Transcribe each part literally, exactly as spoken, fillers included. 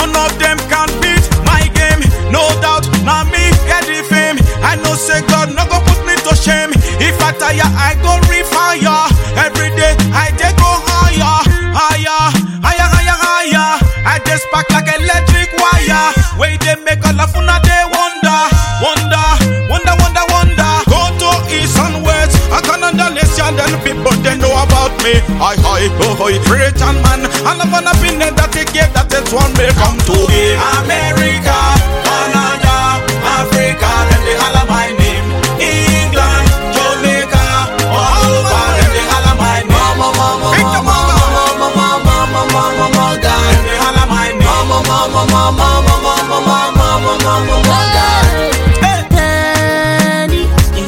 none of them can beat my game. No doubt, now me get the fame. I know say God no go put me to shame. If I tire, I go refire. Every day I dey go higher, higher, higher, higher, higher. I just spark like electric wire. Way they make all of una they wonder, wonder, wonder, wonder, wonder. Go to east and west, I can understand them people they know about me. Hi, hi, oh, hi, Britain man. And I'm gonna be named that they gave that it's one may come to me. America, Canada, Africa, then they holler my name. England, Jamaica, all over, then they holler my name. Mama, mama, mama, mama, mama, mama, mama, mama, God, then they holler my name. Mama, mama, mama, mama, mama, mama, mama, mama, God. Danny,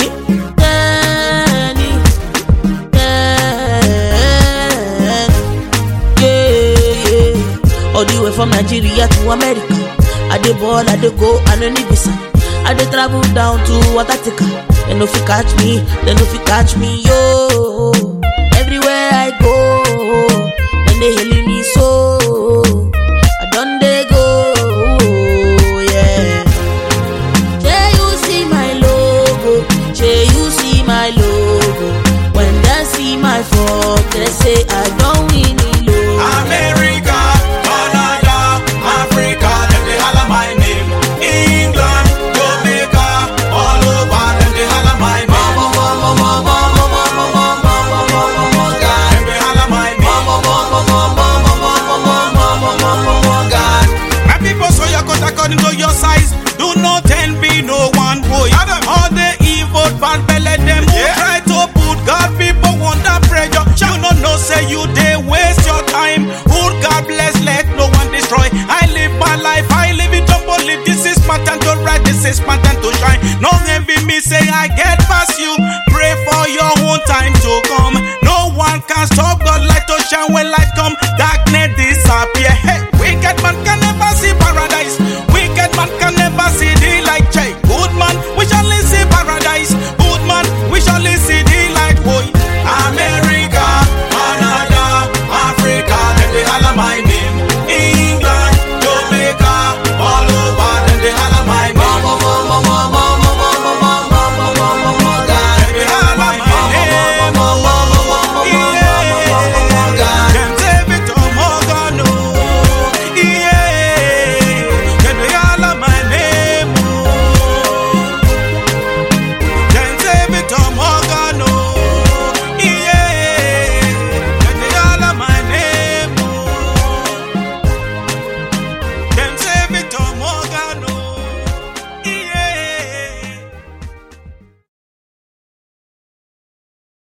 Danny, Danny, yeah, yeah. All the way from Nigeria to America. I dey ball, I dey go, I no need visa. I dey travel down to Watatika. They no fit catch me, they no fit catch me, yo. Everywhere I go, then they hailing me so. I done they go, yeah. Jay, you see my logo, Jay, you see my logo. When they see my phone, they say I don't win it low. America, Canada, Africa, then they holler my name. England, Jamaica, all over, then they holler my name. Mama, mama, mama, mama, mama, mama, mama, mama, God, then they holler my name. Mama, mama, mama, mama, mama, mama, mama, mama, God. My people, so your cut according to your size. Do not envy no one boy. All the evil bad belly them who try to put God people under pressure. You no know say you they waste your time. Who God bless, let no one destroy. I live my life, I live it up only. This is my time to rise, this is my time to shine. No envy me, say I get past you. Pray for your own time to come. No one can stop